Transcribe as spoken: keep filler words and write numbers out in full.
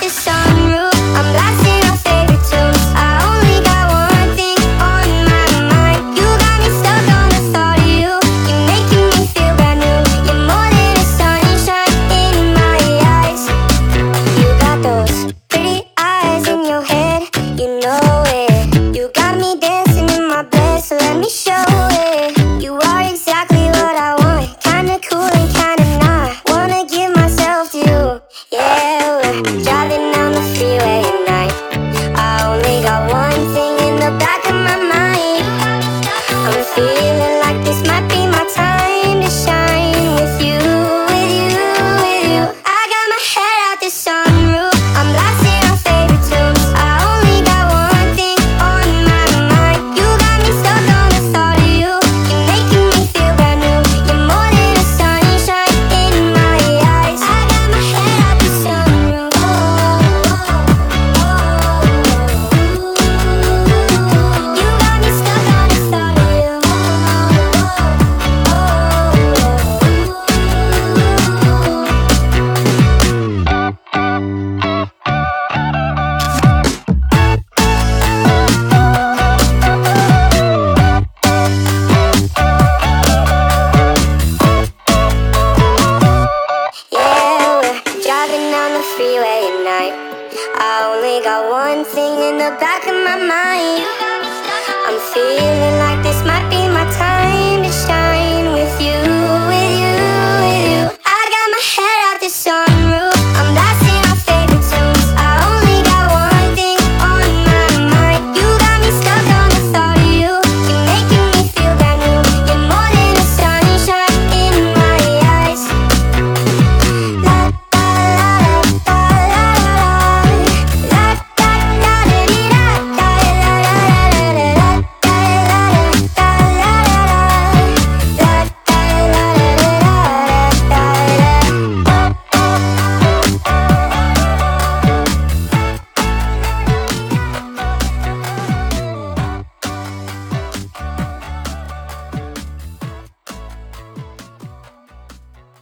the sunroof. I'm blasting our favorite tunes. I only got one thing on my mind. You got me stuck on the thought of you. You're making me feel brand new. You're more than a sunshine in my eyes. You got those pretty eyes in your head, you know it. You got me dancing in my bed, so let me show it. You are exactly what I want, kinda cool and kinda not. Wanna give myself to you, yeah. We're driving down the freeway at night. I only got one thing in the back of my mind. I'm feeling like this might be my time to shine. With you, with you, with you. I got my head out the sunroof. I'm blasting our favorite tunes. I only got one thing on my mind. You got me stuck on the thought of you. You're making me feel brand new. You're more than a sunshine in my eyes. I got my head out the sunroof. Oh, oh, oh. You got me stuck on the thought of you. Oh, yeah, we're driving down the freeway at night. I only got one thing in the back of my mind. I'm feeling like this might be